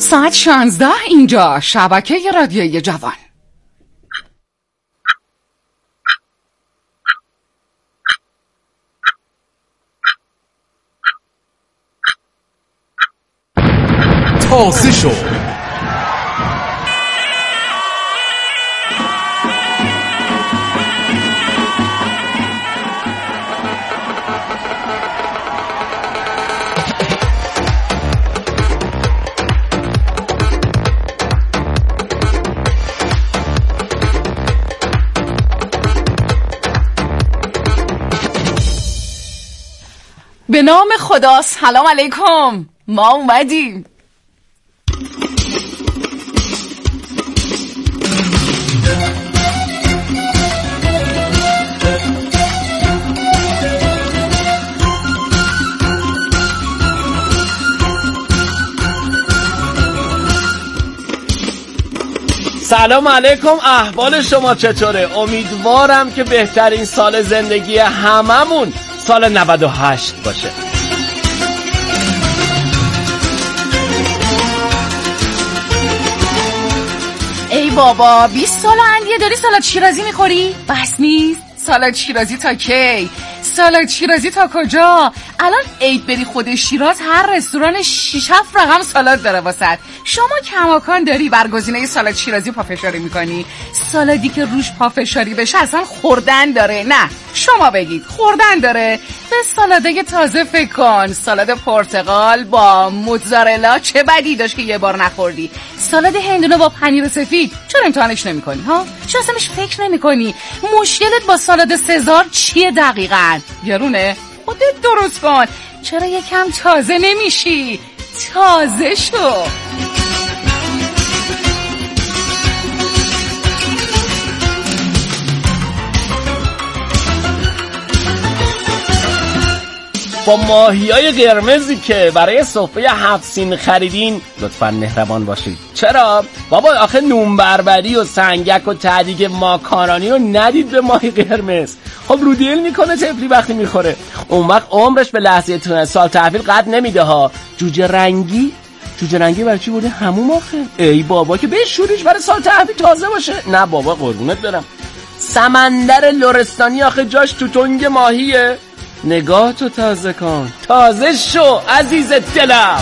ساعت 16 اینجا شبکه رادیویی جوان. تازه شد. به نام خدا. سلام علیکم، ما اومدیم. سلام علیکم، احوال شما چطوره؟ امیدوارم که بهترین سال زندگی هممون سال 98 باشه. ای بابا 20 سال اندیه داری سالاد شیرازی میخوری؟ بس نیست؟ سالاد شیرازی تا کی؟ سالاد شیرازی تا کجا؟ الان عید بری خود شیراز هر رستوران 6-7 رقم سالاد داره واسط. شما کماکان داری بر گزینه سالاد شیرازی پافشاری میکنی. سالادی که روش پافشاری بشه اصلا خوردن داره. نه شما بگید خوردن داره. به سالادای تازه فکر کن. سالاد پرتقال با موتزارلا چه بدی داشت که یه بار نخوردی. سالاد هندونه با پنیر سفید چرا امتحانش نمی‌کنی ها؟ چرا اصلاش فکر نمی‌کنی؟ مشکلت با سالاد سزار چیه دقیقاً؟ گرونه؟ خودت درست کن. چرا یکم تازه نمیشی؟ تازه شو. با ماهیای قرمزی که برای سفره 7 سین خریدین لطفاً مهربان باشید. چرا؟ بابا آخه نون بربری و سنگک و ته‌دیگ ماکارونی رو ندید به ماهی قرمز. خب رو دیل میکنه طفلی وقتی میخوره، اون وقت عمرش به لحظه سال تحویل قد نمیده ها. جوجه رنگی برای چی بوده هموم آخه؟ ای بابا که بشوریش برای سال تحویل تازه باشه. نه بابا قربونت برم. سمندر لرستانی آخه جاش تو تنگ ماهیه. نگاه تو تازه کن، تازه شو عزیز دلم.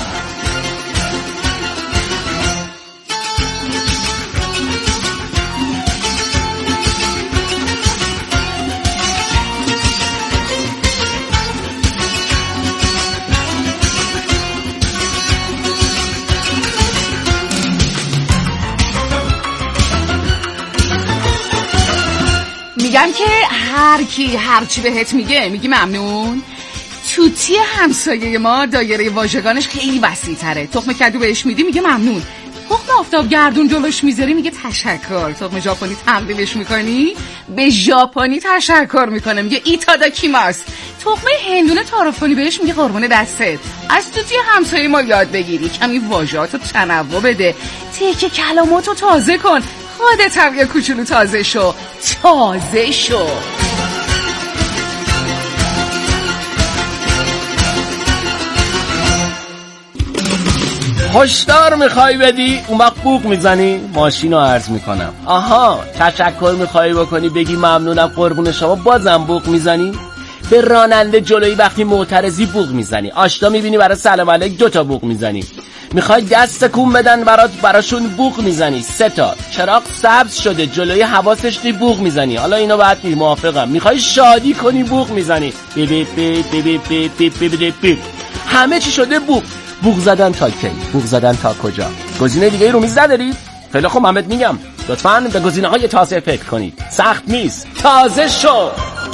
میگم که هر کی هر چی بهت میگی ممنون. توتی همسایه ما دایره واژگانش خیلی وسیع تره. تخم کدو بهش میدی میگه ممنون. تخم آفتاب گردون جلوش میذاری میگه تشکر. تخم ژاپنی تقدیمش میکنی به ژاپنی تشکر میکنه میگه ایتاداکیماس. تخم هندونه تعارف کنی بهش میگه قربون دستت. از توتی همسایه ما یاد بگیری، کمی واژه‌هاتو تنوع بده، تیکه کلماتو تازه کن. خودت هم یه کوچولو تازه شو. تازه شو. هشدار میخوای بدی اون وقت بوق میزنی؟ ماشین رو عرض میکنم. آها تشکر میخوای بکنی بگی ممنونم قربون شما بازم بوق میزنی؟ به راننده جلویی وقتی معترضی بوق میزنی. آشنا میبینی برای سلام علیک 2 تا بوق میزنی. میخوای دست تکون بدن براشون بوق میزنی 3 تا. چراغ سبز شده جلوی حواسش نی بوق میزنی. حالا اینو بعد موافقم. میخوای شادی کنی بوق میزنی. بی بی بی بی بی بی بی بی بی بی. همه چی شده بوق. بوق زدن تا کی؟ بوق زدن تا کجا؟ گزینه دیگه رو میز ندارید؟ خیلی خوب محمد میگم لطفاً به گزینه‌های تازه فکر کنید. سخت نیست. تازه شو.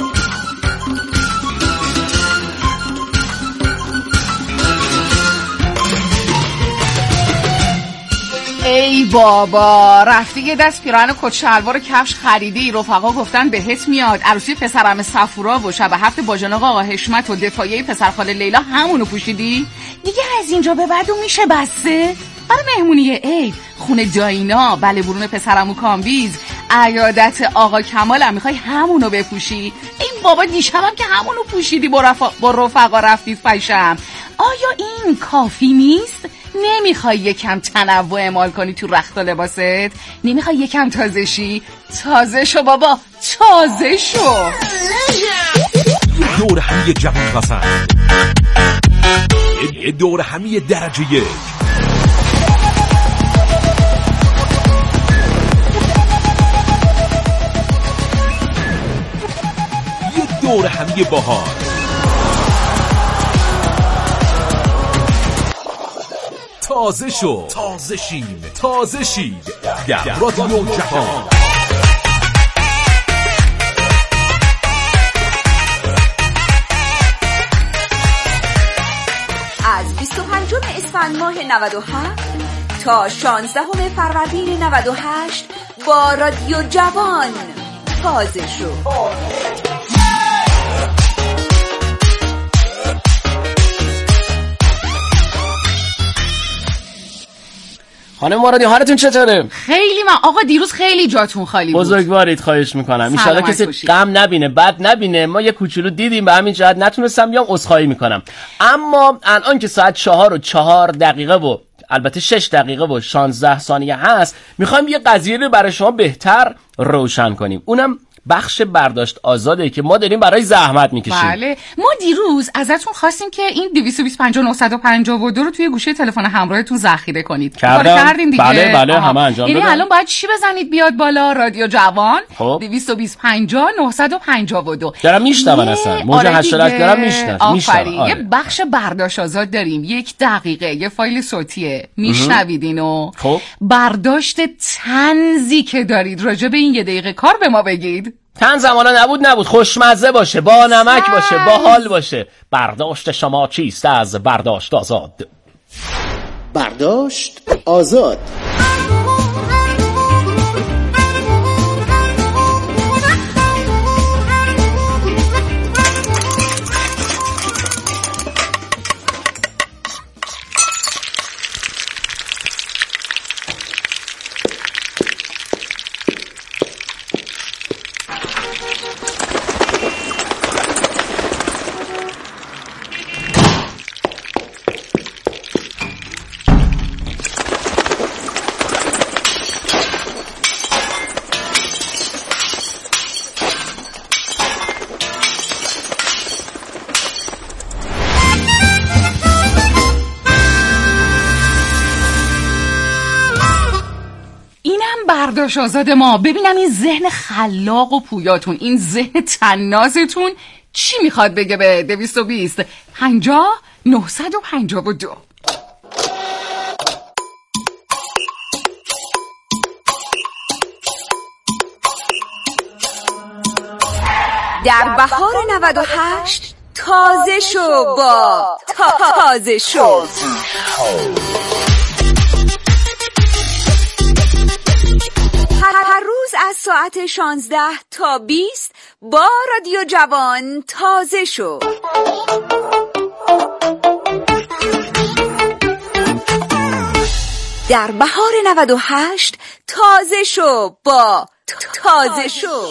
ای بابا رفتی یه دست پیراهن و کت شلوار و کفش خریدی، رفقا گفتن بهت میاد، عروسی پسرعم صفورا و شب 7 باجناق آقا حشمت و دفاعیه پسرخاله لیلا همونو پوشیدی؟ دیگه از اینجا به بعد میشه بسته؟ برای مهمونی عید خونه داینا، بله برون پسرعمو کامبیز، عیادت آقا کمال هم میخوای همونو بپوشی؟ ای بابا دیشبم که همونو پوشیدی با رفقا رفتید فشم. آیا این کافی نیست؟ نمیخوای یکم تنوع اعمال کنی تو رخت و لباست؟ نمیخوای یکم تازه شی؟ تازه شو بابا، تازه شو. دور همی جوان پسند، دور همی درجه یک، دور همی باحال، تازه شو، تازه شین، تازه شید در رادیو جوان. از 25 اسفند ماه 97 تا 16 فروردین 98 با رادیو جوان تازه شو. خانم مرادی حالتون چطوره؟ خیلی من آقا دیروز خیلی جاتون خالی بود. بزرگوارید، خواهش میکنم. ان شاءالله کسی غم نبینه، بد نبینه. ما یه کوچولو دیدیم، به همین جهت نتونستم بیام، عذرخواهی میکنم. اما الان که ساعت 4:04 و البته 6 دقیقه و 16 ثانیه هست، میخوایم یه قضیه رو برای شما بهتر روشن کنیم. اونم بخش برداشت آزاده که ما داریم برای زحمت میکشیم. بله، ما دیروز ازتون خواستیم که این 225952 رو توی گوشه تلفن همراهتون ذخیره کنید. کردیم دیگه. بله همه انجام دادم. یعنی الان باید چی بزنید بیاد بالا؟ رادیو جوان 225952. دارم میشنون اصلا. موج 88 دارم میشنون. یه بخش برداشت آزاد داریم. 1 دقیقه یه فایل صوتیه. میشنوید اینو. برداشت طنزی که دارید راجع به این 1 دقیقه کار به ما بگید. طنز زمانا نبود، خوشمزه باشه، با نمک باشه، با حال باشه. برداشت شما چیست از برداشت آزاد؟ برداشت آزاد. برداشت آزاد ما. ببینم این ذهن خلاق و پویاتون، این ذهن طنازتون چی میخواد بگه به 220 50 952. در بهار 98 تازه شو با تازه شو. هر روز از ساعت 16 تا 20 با رادیو جوان تازه شو. در بهار 98 تازه شو با تازه شو.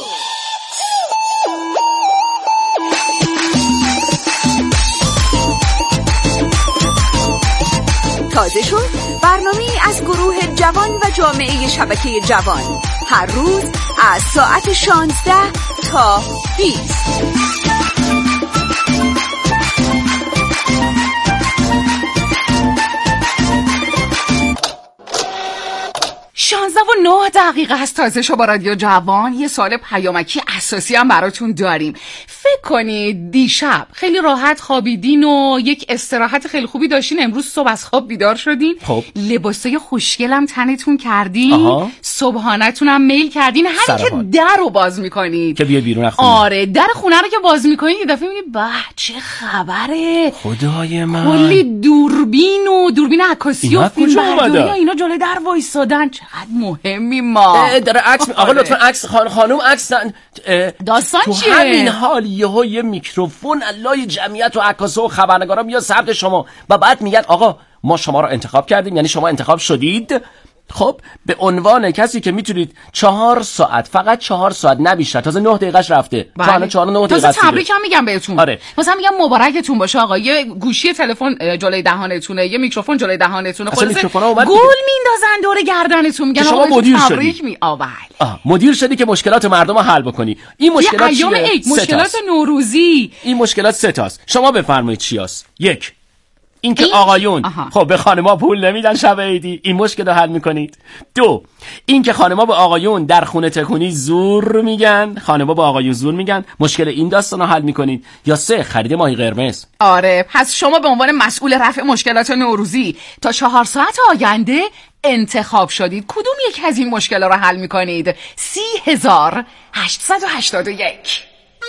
تازه شو برنامه‌ای از گروه جوان و جامعه شبکه جوان، هر روز از ساعت 16 تا 20. 16:09 هست. تازه شو با رادیو جوان. یه سوال پیامکی اساسی هم براتون داریم. فکر کنید دیشب خیلی راحت خوابیدین و یک استراحت خیلی خوبی داشتین، امروز صبح از خواب بیدار شدین، لباسای خوشگلم تنتون کردین، صبحانه‌تون هم میل کردین، همین که در رو باز میکنید که بیا بیرون خونه. آره، در خونه رو که باز میکنید یه دفعه میبینید به چه خبره، خدای من، کلی دوربین عکاسی و فیلمبرداری اینا جلوی در وایسادن. چقدر مهمی ما. داره عکس آقا لطفا عکس خانم عکس داستان چیه؟ تو همین حال یه میکروفون علای جمعیت و عکاسا و خبرنگارا میاد سمت شما و بعد میگن آقا ما شما رو انتخاب کردیم، یعنی شما انتخاب شدید. خب به عنوان کسی که میتونید 4 ساعت، فقط 4 ساعت نه بیشتر، تازه 9 دقیقه‌اش رفته. بله. تا الان 4 و 9 دقیقه است. تبریک هم میگم بهتون. آره. مثلا میگم مبارکتون باشه آقا. یه گوشی تلفن جلوی دهانتونه، یه میکروفون جلوی دهانتونه. خلاص گل میندازن دور گردنتون، میگن شما مدیر شدی. بله. مدیر شدی که مشکلات مردم رو حل بکنی. این مشکلات چیه؟ مشکلات نوروزی. این مشکلات 3 تاست. شما بفرمایید چیاست؟ 1 اینکه آقایون خب به خانم‌ها پول نمیدن شب عیدی، این مشکل رو حل میکنید. 2 اینکه خانم‌ها به آقایون در خونه تکونی زور میگن، خانم‌ها به آقایون زور میگن، مشکل این داستان رو حل میکنید. یا 3 خرید ماهی قرمز. آره، پس شما به عنوان مسئول رفع مشکلات نوروزی تا 4 ساعت آینده انتخاب شدید. کدوم یک از این مشکلات رو حل میکنید؟ 30881.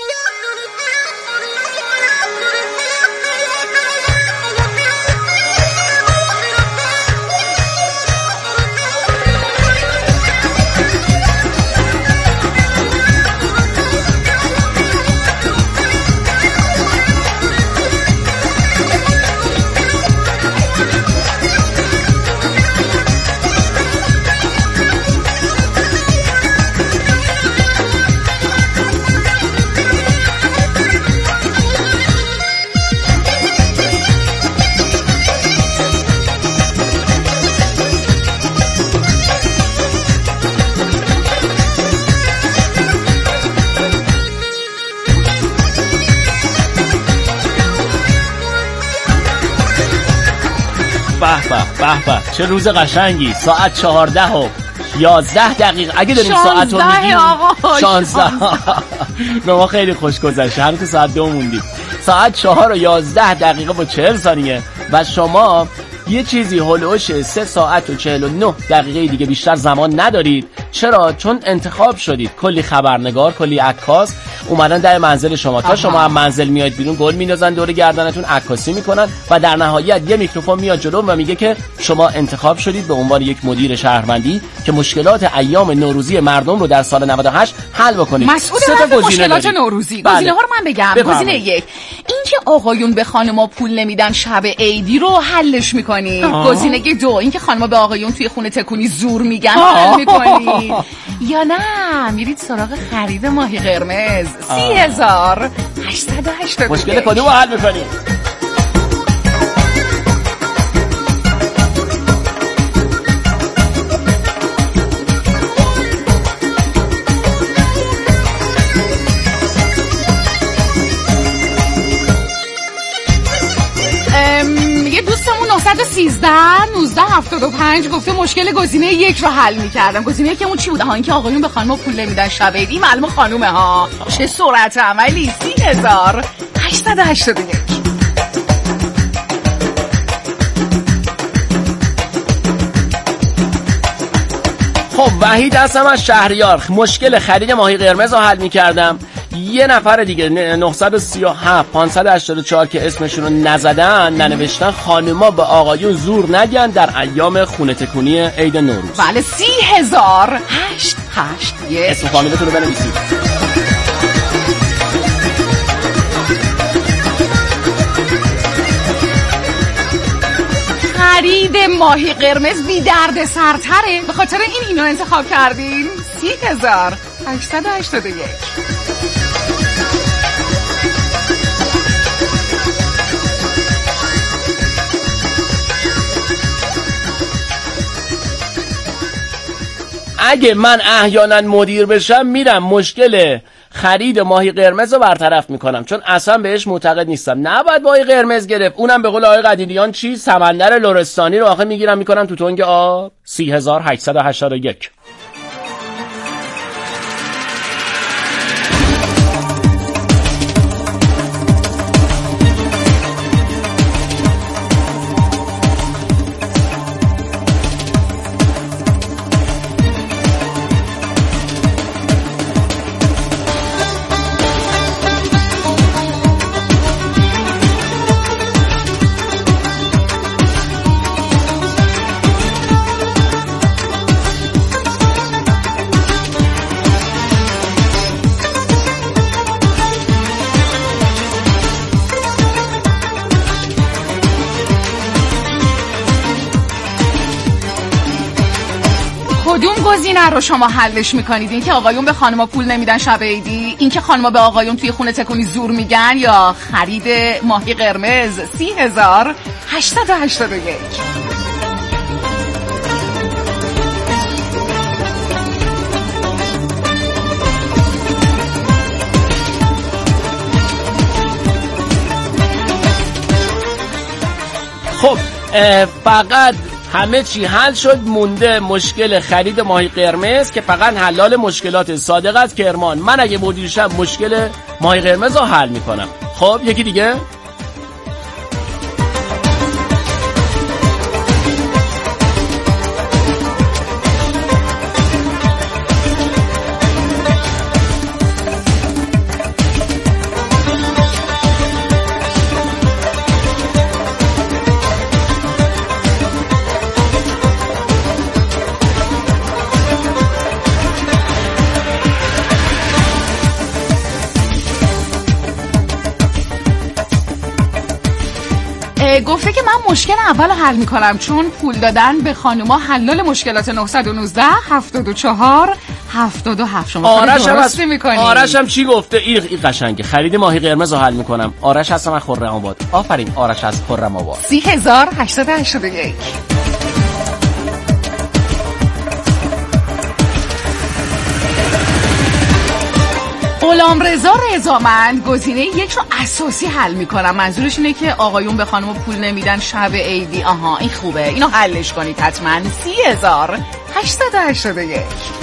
به چه روز قشنگی. ساعت 14 و 11 دقیقه. اگه داریم ساعت رو میگیم 16 به ما خیلی خوش گذشت. هنوز که ساعت 2 موندیم. ساعت 4 و 11 دقیقه و 40 ثانیه و شما یه چیزی هلوش 3 ساعت و 49 دقیقه دیگه بیشتر زمان ندارید. چرا؟ چون انتخاب شدید. کلی خبرنگار، کلی عکاس اومدن در منزل شما. تا شما هم منزل میاد بیرون گل میندازن دور گردنتون، عکاسی میکنن و در نهایت یه میکروفون میاد جلو و میگه که شما انتخاب شدید به عنوان یک مدیر شهروندی که مشکلات ایام نوروزی مردم رو در سال 98 حل بکنید. مسئول مشکلات نوروزی. گزینه ها رو من بگم. گزینه 1 اینکه آقایون به خانم‌ها پول نمیدن شب عیدی رو حلش میکنید. گزینه 2 اینکه خانم‌ها به آقایون توی خونه تکونی زور میگن حل میکنید. یا نه میرید سراغ خرید ماهی قرمز. 30880. مشکل کدوم رو حل میکنید؟ یه دوستمون 913 1975 گفته مشکل گزینه 1 رو حل می‌کردم. گزینه 1 اون چی بوده؟ ها اینکه آقایون به خانم‌ها پول نمیدن شب عیدی. معلومه خانومه ها. چه سرعت عملی. 30881. خب وحید هستم از شهریار. مشکل خرید ماهی قرمز رو حل می‌کردم. یه نفر دیگه 937 584 که اسمشون رو ننوشتن، خانما به آقایون زور نگن در ایام خونه تکونی عید نوروز. بله 30881. اسم فامیلتون رو بنویسید. خرید ماهی قرمز بی درد سرتره. به خاطر اینو انتخاب کردین. 30881. اگه من احیانا مدیر بشم میرم مشکل خرید ماهی قرمز رو برطرف میکنم، چون اصلا بهش معتقد نیستم. نباید ماهی قرمز گرفت، اونم به قول آقای قدیریان چی؟ سمندر لرستانی رو آخه میگیرم میکنم تو تنگ آب. 3881. گزینه رو شما حلش میکنید؟ این که آقایون به خانما پول نمیدن شب عیدی، این که خانما به آقایون توی خونه تکونی زور میگن، یا خرید ماهی قرمز 30,881؟ خب فقط همه چی حل شد، مونده مشکل خرید ماهی قرمز که فقط حلال مشکلات صادق از کرمان. من اگه مدیرشم مشکل ماهی قرمز رو حل میکنم. خب یکی دیگه. گفته که من مشکل اول رو حل میکنم، چون پول دادن به خانوما حلال مشکلات. 919 74 77. شما درستی میکنی. آرش هم چی گفته؟ این قشنگه. خرید ماهی قرمز رو حل میکنم. آرش هستم از خرم‌آباد. آفرین آرش از خرم‌آباد. 30,881. غلامرضا رضامند گزینه یک رو اساسی حل میکنم. منظورش اینه که آقایون به خانم پول نمیدن شب عیدی. آها این خوبه، اینو حلش کنید حتما. 30,881.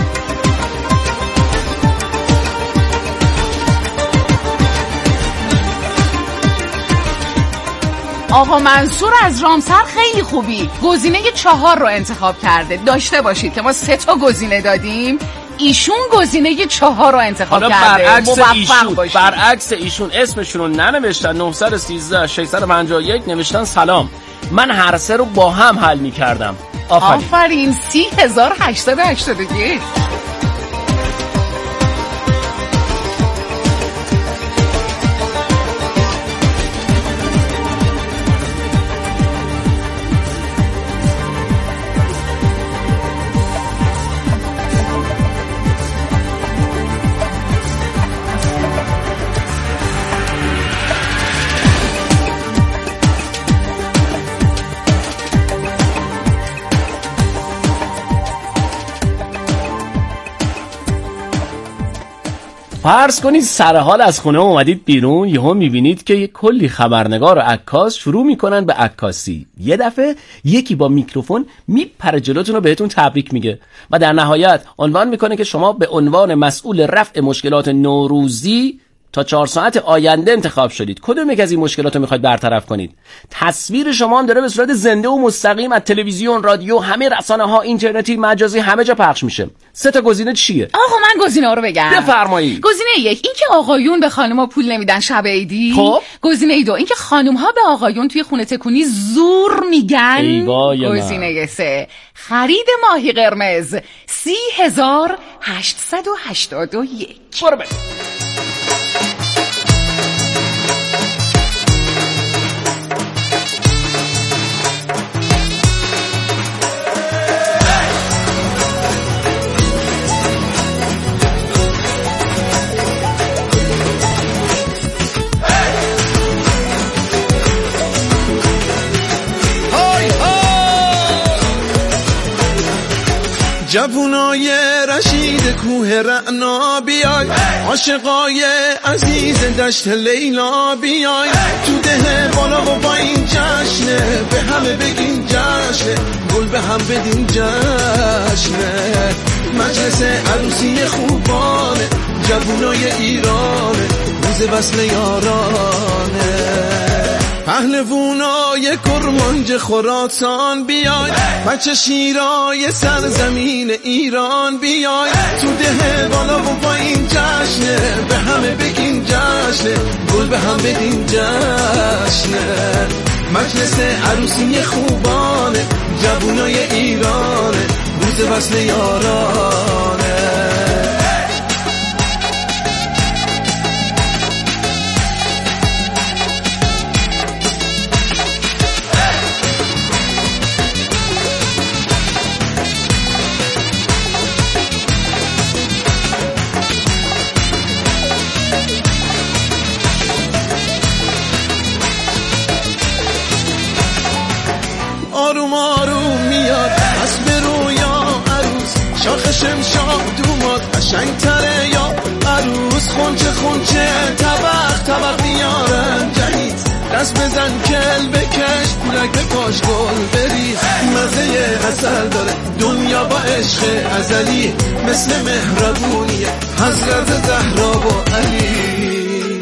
آقا منصور از رامسر خیلی خوبی، گزینه 4 رو انتخاب کرده. داشته باشید که ما 3 تا گزینه دادیم، ایشون گزینه 4 رو انتخاب کرده. برعکس ایشون اسمشون رو ننوشتن. 913 651 نوشتن سلام. من هر 3 رو با هم حل می‌کردم. آفرین. 30,881. فرض کنید سرحال از خونه اومدید بیرون، یهو میبینید که کلی خبرنگار و عکاس شروع میکنن به عکاسی. یه دفعه یکی با میکروفون میپره جلوتون رو بهتون تبریک میگه و در نهایت عنوان میکنه که شما به عنوان مسئول رفع مشکلات نوروزی تا 4 ساعت آینده انتخاب شدید. کدوم یک از این مشکلات رو میخواید برطرف کنید؟ تصویر شما هم داره به صورت زنده و مستقیم از تلویزیون، رادیو، همه رسانه‌ها، اینترنتی، مجازی، همه جا پخش میشه. 3 تا گزینه چیه؟ آقا من گزینه‌ها رو بگم. بفرمایید. گزینه 1 این که آقایون به خانم‌ها پول نمیدن شب عیدی. خب گزینه 2 این که خانم‌ها به آقایون توی خونه تکونی زور میگن. گزینه 3 خرید ماهی قرمز 30,881. برو بریم. جوونای رشید کوه رعنا بیای، عاشقای عزیز دشت لیلا بیای، تو ده بالا و با این جشنه، به همه بگین جشنه، گل به هم بدین جشنه، مجلس عروسی خوبانه، جوونای ایرانه، روز وصل یارانه، پهلوونای کرمانج خراسان بیای، بچه شیرای سرزمین ایران بیای، تو ده بالا و با این جشنه، به همه بگین جشنه، گل به هم بدین جشنه، مجلس عروسی خوبانه، جوونای ایرانه، روز وصل یارانه. شاخ شمشاد دومات قشنگ تره یا عروس خونچه خونچه طبق میارن جهیز دست بزن کل بکش پولک به پاش گل بریز مزه اصل داره دنیا با عشق ازلی مثل مهربونیه حضرت زهرا و علی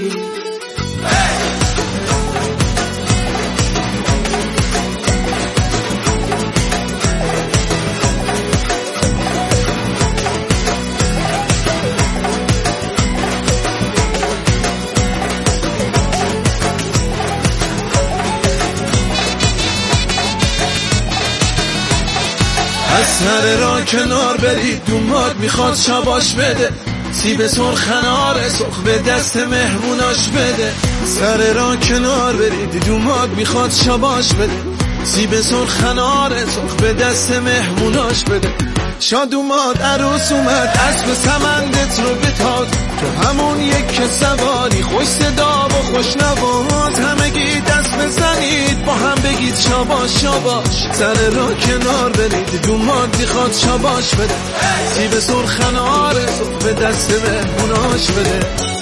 از سر را کنار برید دوماد میخواد شباش بده سیب سرخ انار سرخ به دست مهموناش بده سر را کنار برید دوماد میخواد شباش بده سیب سرخ انار سرخ به دست مهموناش بده شاد اومد عروس اومد اسب سمندت رو بتاد تو همون یک سواری خوش صدا و خوش نواز همگی دست بزنید با هم بگید شاباش شاباش سر را کنار برید دوماد میخواد شاباش بده سیب سرخ انار سرخ به دست مهموناش بده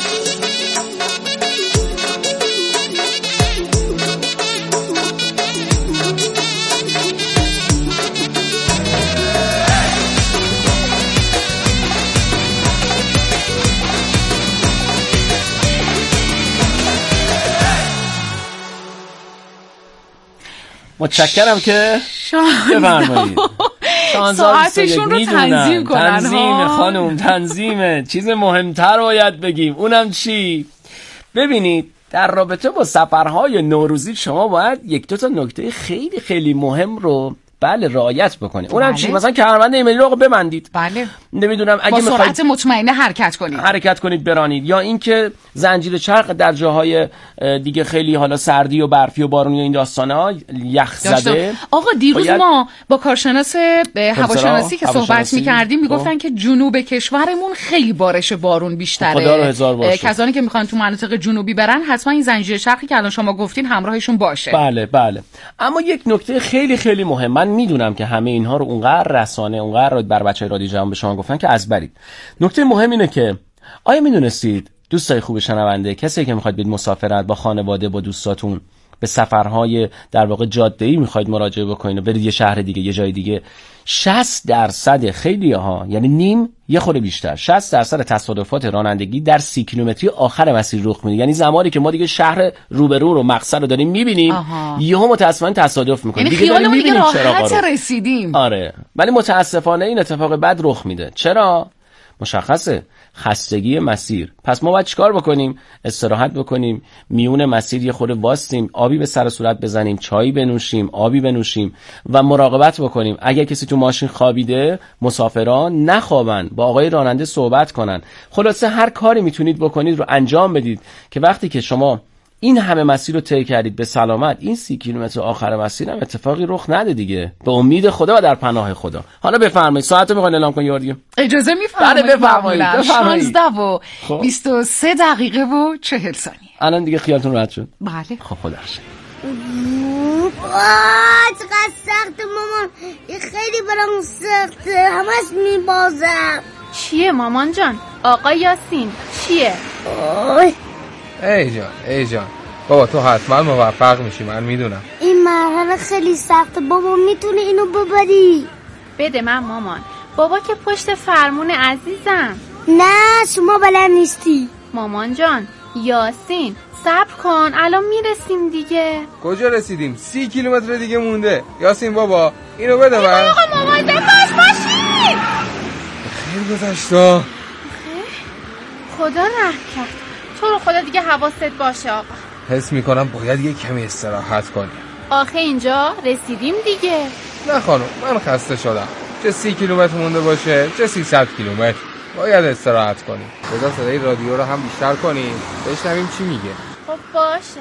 متشکرم که بفرمایید. ساعتشون رو تنظیم کنن. تنظیم خانم تنظیمه. چیز مهمتر باید بگیم. اونم چی؟ ببینید در رابطه با سفرهای نوروزی شما باید یک دو تا نکته خیلی خیلی مهم رو رعایت بکنید. اونم چی؟ مثلا کمربند ایمنی رو ببندید. بله. نمیدونم اگه با میخواید سرعت مطمئنه حرکت کنید برانید، یا اینکه زنجیر چرخ در جاهای دیگه خیلی حالا سردی و برفی و بارونی و این داستانا یخ زده. آقا دیروز ما با کارشناس هواشناسی که صحبت می‌کردیم میگفتن که جنوب کشورمون خیلی بارش بارون بیشتره. خدا رو هزار باشه. کسانی که میخوان تو مناطق جنوبی برن حتما این زنجیر چرخی که الان شما گفتین همراهشون باشه. بله بله. اما یک نکته خیلی خیلی مهم، من میدونم که همه اینها رو اونقدر رسانه اونقدر بر بچهای رادیو جوان به شما گفتن که از برید. نکته مهم اینه که آیا میدونستید دوستای خوب شنونده، کسی که میخواید برید مسافرت با خانواده با دوستاتون به سفرهای در واقع جاده‌ای میخواید مراجعه بکنید و برید یه شهر دیگه یه جای دیگه، 60% خیلی‌ها یعنی نیم یه خورده بیشتر 60% تصادفات رانندگی در 30 کیلومتری آخر مسیر رخ میده. یعنی زمانی که ما دیگه شهر روبرو رو مقصد رو داریم میبینیم یهو متاسفانه تصادف میکنیم. یعنی خیالمون دیگه راحت رسیدیم. آره، ولی متاسفانه این اتفاق بد رخ میده. چرا؟ مشخصه، خستگی مسیر. پس ما باید چیکار بکنیم؟ استراحت بکنیم، میون مسیر یه خورده واسیم، آبی به سر و صورت بزنیم، چایی بنوشیم، آبی بنوشیم و مراقبت بکنیم. اگر کسی تو ماشین خوابیده، مسافران نخوابن، با آقای راننده صحبت کنن. خلاصه هر کاری میتونید بکنید رو انجام بدید که وقتی که شما این همه مسیر رو طی کردید به سلامت، این 30 کیلومتر آخر مسیر هم اتفاقی رخ نده دیگه، به امید خدا و در پناه خدا. حالا بفرمایید ساعت رو میخواین اعلام کنید یا دیگه؟ اجازه میفرمایید؟ بله بفرمایید. 16 و 23 دقیقه و 40 ثانیه. الان دیگه خیالتون راحت شد؟ بله. خب خدا رحمت. چقدر سخته مامان، این خیلی برام سخته، همش میبازم. چیه مامان جان؟ آقا یاسین چیه؟ ای جان بابا تو حتما موفق میشی، من میدونم. این مرحله خیلی سخته بابا، میتونی اینو ببری؟ بده من مامان. بابا که پشت فرمون عزیزم. نه شما بلد نیستی. مامان جان یاسین صبر کن، الان میرسیم دیگه. کجا رسیدیم؟ 30 کیلومتر دیگه مونده. یاسین بابا اینو بده من. آقا مواظب باش باشین. خیر گذشتا. خدا رحم کرد. تو رو خدا دیگه حواست باشه آقا. حس میکنم باید یه کمی استراحت کنیم. آخه اینجا رسیدیم دیگه. نه خانم من خسته شدم، چه 30 کیلومتر مونده باشه چه 300 کیلومتر باید استراحت کنیم. بذار صدای رادیو رو هم بیشتر کنیم بشنویم چی میگه. خب باشه.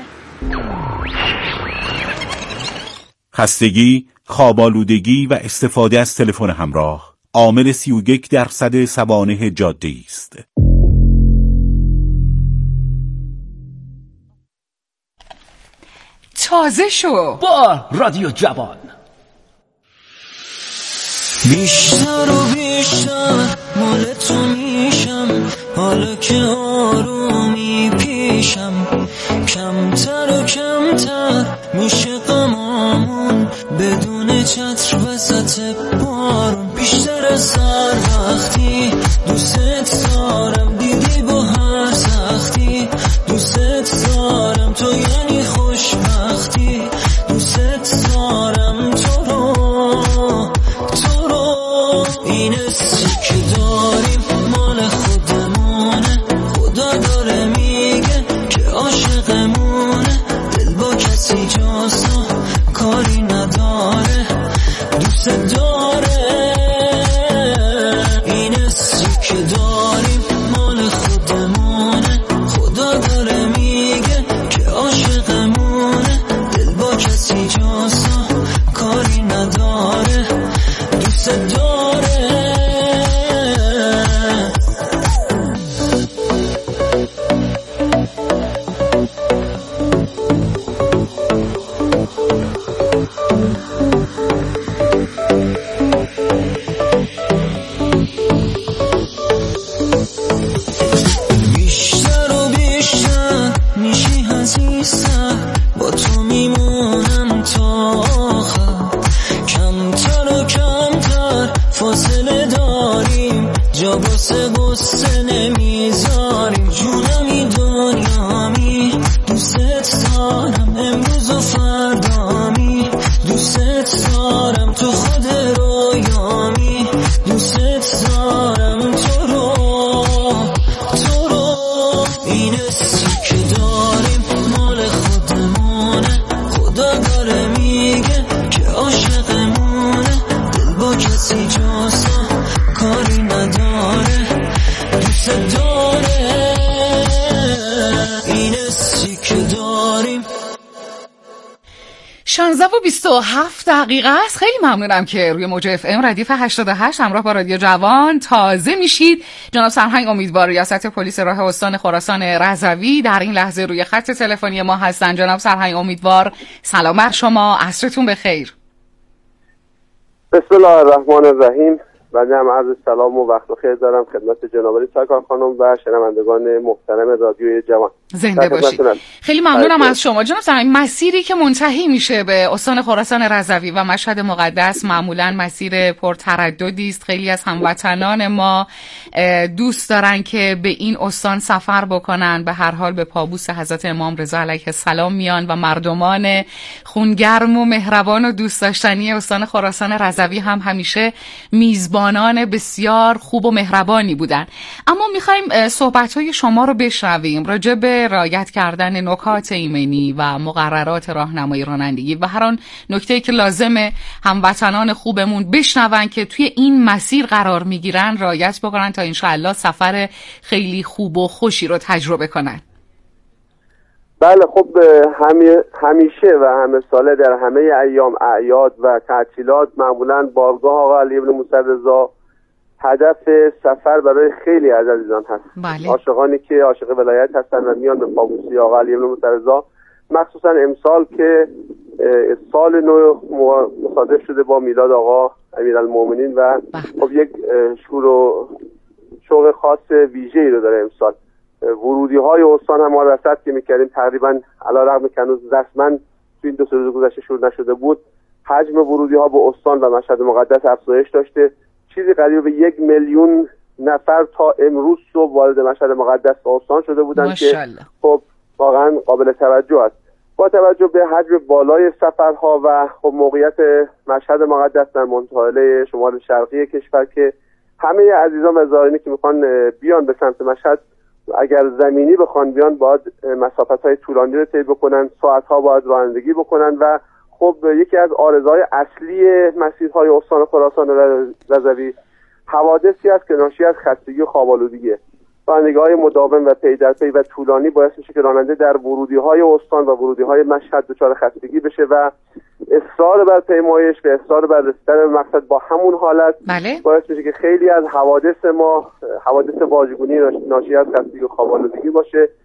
خستگی، خواب‌آلودگی و استفاده از تلفن همراه عامل 31% سوانح جاده‌ای است. تازه شو با رادیو جوان. بیشتر و بیشتر مال تو میشم، حالا که آرومی پیشم، کمتر و کمتر میشه غمامون بدون چتر وسط بارون. بیشتر از هر وقتی دوست دارم، دیدی با هر سختی دوست دارم، تو یعنی خوشبختی دوست دارم، تو رو این حسی که داریم مال خودمونه، خدا داره میگه که عاشقمونه، دل با کسی جاسو کاری نداره دوست داره. این حسی که داریم مال خودمونه، خدا داره میگه که عاشقمونه، دل با کسی جاسو کاری نداره دوست داره. بیشتر و بیشتر میشی عزیزتر، با تو میمونم تا آخر، کمتر و کمتر فاصله داریم، جا واسه غصه نمیذاریم، جونمی دنیامی دوست دارم، امروز و فردامی دوست دارم، تو خود رویامی دوست دارم، تو رو این حسی که داریم مال خودمونه، خدا داره میگه که عاشقمونه، دل با کسی جاسو کاری نداره دوست داره. این حسی که داریم 16:27 است. خیلی ممنونم که روی موج اف ام ردیف 88 همراه با رادیو جوان تازه میشید. جناب سرهنگ امیدوار ریاست پلیس راه استان خراسان رضوی در این لحظه روی خط تلفنی ما هستن. جناب سرهنگ امیدوار سلام بر شما، عصرتون بخیر. بسم الله الرحمن الرحیم. بنده هم عرض سلام و وقت بخیر دارم خدمت جناب علی سرکار خانم و شنوندگان محترم رادیوی جوان. زنده باشید. خیلی ممنونم از شما جناب سرهنگ. مسیری که منتهی میشه به استان خراسان رضوی و مشهد مقدس معمولا مسیر پرترددی است. خیلی از هموطنان ما دوست دارن که به این استان سفر بکنن، به هر حال به پابوس حضرت امام رضا علیه السلام میان و مردمان خونگرم و مهربان و دوست داشتنی استان خراسان رضوی هم همیشه میزبانان بسیار خوب و مهربانی بودن. اما میخوایم صحبت‌های شما رو بشنویم راجع به رعایت کردن نکات ایمنی و مقررات راهنمایی رانندگی و هر آن نکته‌ای که لازمه هموطنان خوبمون بشنون که توی این مسیر قرار میگیرن رعایت بکنن تا انشاءالله سفر خیلی خوب و خوشی رو تجربه کنن. بله خب همیشه و همه ساله در همه ایام اعیاد و تعطیلات معمولاً بارگاه آقا علی بن موسی رضا هدف سفر برای خیلی از عزیزان هست. بله. عاشقانی که عاشق ولایت هستن و میان به پابوسی آقا علی بن موسی رضا، مخصوصا امسال که سال نو مصادف شده با میلاد آقا امیرالمومنین و خب یک شور و شوق خاص ویژه‌ای رو داره امسال. ورودی های استان هم ما رصد که میکردیم تقریبا علیرغم که هنوز رسما تو این 2 روز گذشته شروع نشده بود، حجم ورودی ها به استان و مشهد مقدس افزایش داشته. چیزی قریب به 1 میلیون نفر تا امروز صبح وارد مشهد مقدس و استان شده بودن که خب واقعا قابل توجه است. با توجه به حجم بالای سفرها و خب موقعیت مشهد مقدس در منطقه شمال شرقی کشور که همه عزیزان و زائرینی که میخوان بیان به سمت مشهد اگر زمینی بخوان بیان باید مسافت‌های طولانی رو طی بکنن، ساعت‌ها باید رانندگی بکنن و خب یکی از عارضه‌های اصلی مسیرهای استان خراسان رضوی حوادثی است که ناشی از خستگی و خواب‌آلودگیه. رانندگی‌های مداوم و پی در پی و طولانی باعث میشه که راننده در ورودی‌های استان و ورودی‌های مشهد دچار خستگی بشه و اصرار بر پیمایش و اصرار بر رسیدن به مقصد با همون حالت باعث میشه که خیلی از حوادث ما حوادث واژگونی ناشی از خستگی و خواب‌آلودگی باشه